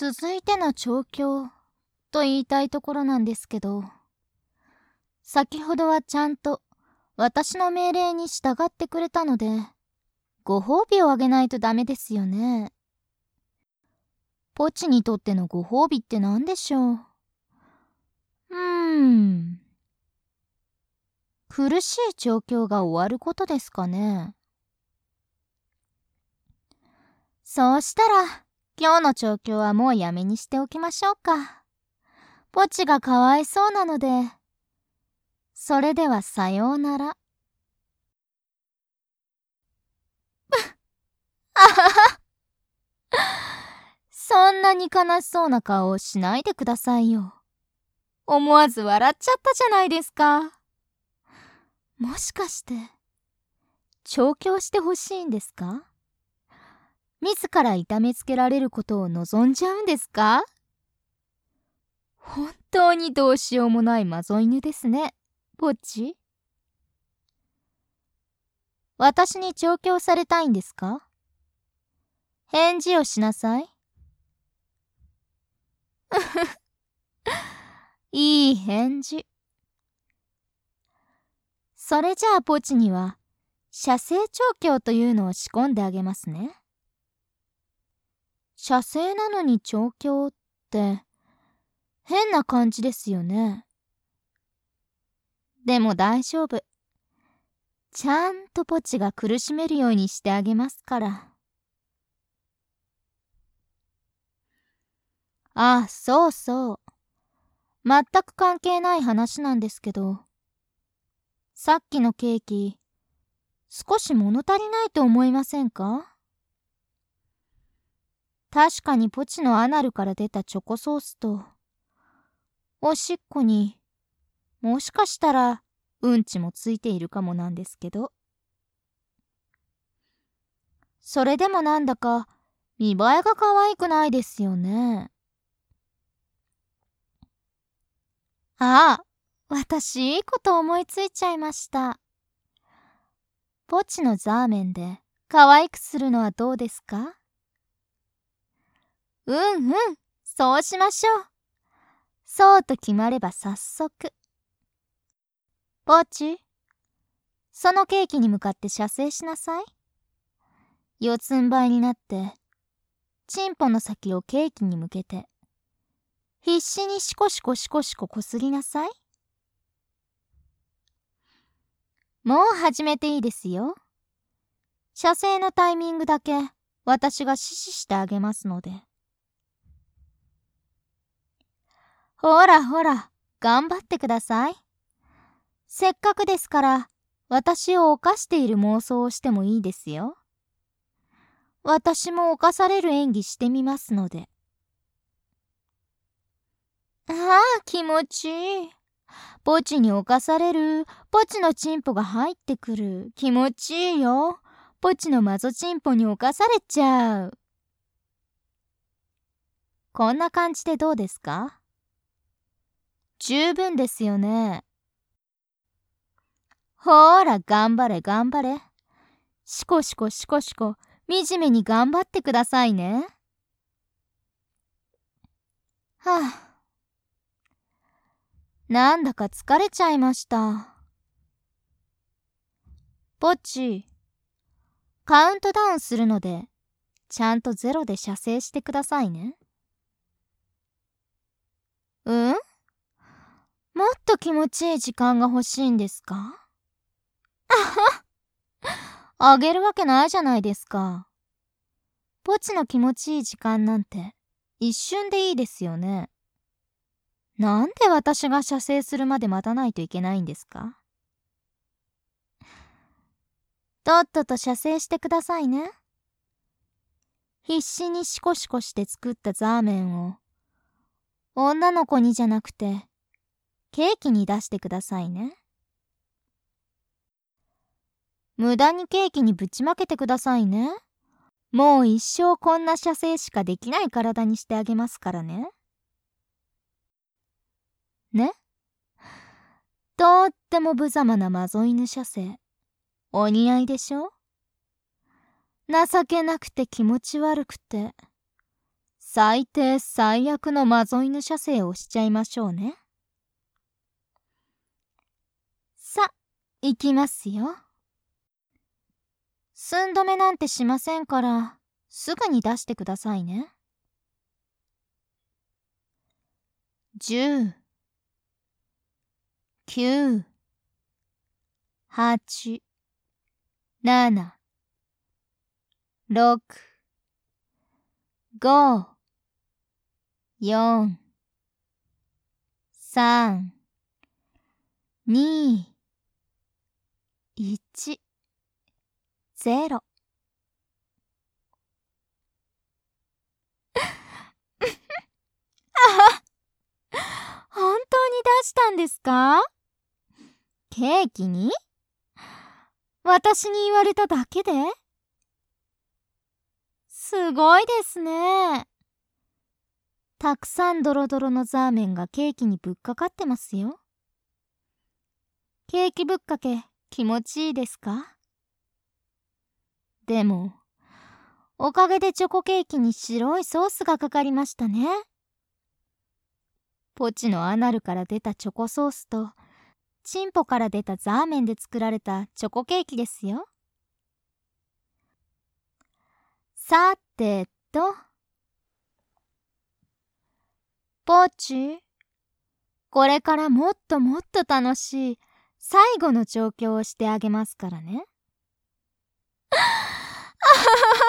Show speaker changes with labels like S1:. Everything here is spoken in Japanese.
S1: 続いての調教と言いたいところなんですけど、先ほどはちゃんと私の命令に従ってくれたので、ご褒美をあげないとダメですよね。ポチにとってのご褒美って何でしょう。苦しい調教が終わることですかね。そうしたら、今日の調教はもうやめにしておきましょうか。ポチがかわいそうなので。それではさようなら。あはは。そんなに悲しそうな顔をしないでくださいよ。思わず笑っちゃったじゃないですか。もしかして、調教してほしいんですか？自ら痛めつけられることを望んじゃうんですか？本当にどうしようもないマゾ犬ですね、ポッチ。私に調教されたいんですか？返事をしなさい。いい返事。それじゃあポチには射精調教というのを仕込んであげますね。射精なのに調教って変な感じですよね。でも大丈夫。ちゃんとポチが苦しめるようにしてあげますから。ああ、そうそう。全く関係ない話なんですけど、さっきのケーキ、少し物足りないと思いませんか？確かにポチのアナルから出たチョコソースと、おしっこに、もしかしたらうんちもついているかもなんですけど。それでもなんだか見栄えが可愛くないですよね。ああ、私いいこと思いついちゃいました。ポチのザーメンで可愛くするのはどうですか？そうしましょう。そうと決まれば早速。ポチ、そのケーキに向かって射精しなさい。四つん這いになって、チンポの先をケーキに向けて、必死にシコシコシコシコこすりなさい。もう始めていいですよ。射精のタイミングだけ私が指示してあげますので。ほらほら、頑張ってください。せっかくですから、私を犯している妄想をしてもいいですよ。私も犯される演技してみますので。ああ、気持ちいい。ポチに侵される。ポチのチンポが入ってくる。気持ちいいよ。ポチのマゾチンポに侵されちゃう。こんな感じでどうですか？十分ですよね。ほーら、頑張れ頑張れ。シコシコシコシコ、惨めに頑張ってくださいね。はあ。なんだか疲れちゃいました。ポチ、カウントダウンするので、ちゃんとゼロで射精してくださいね。もっと気持ちいい時間が欲しいんですか？あげるわけないじゃないですか。ポチの気持ちいい時間なんて一瞬でいいですよね。なんで私が射精するまで待たないといけないんですか？とっとと射精してくださいね。必死にシコシコして作ったザーメンを女の子にじゃなくてケーキに出してくださいね。無駄にケーキにぶちまけてくださいね。もう一生こんな射精しかできない体にしてあげますからね。ね？とっても無様なマゾ犬射精。お似合いでしょ？情けなくて気持ち悪くて、 最低最悪のマゾ犬射精をしちゃいましょうね。さ、行きますよ。寸止めなんてしませんから、すぐに出してくださいね。10、9、8、7、6、5、4、3、2、1、0。本当に出したんですか？ケーキに？私に言われただけで？すごいですね。たくさんドロドロのザーメンがケーキにぶっかかってますよ。ケーキぶっかけ気持ちいいですか？でも、おかげでチョコケーキに白いソースがかかりましたね。ポチのアナルから出たチョコソースと、チンポから出たザーメンで作られたチョコケーキですよ。さてと、ポチ、これからもっともっと楽しい最後の調教をしてあげますからね。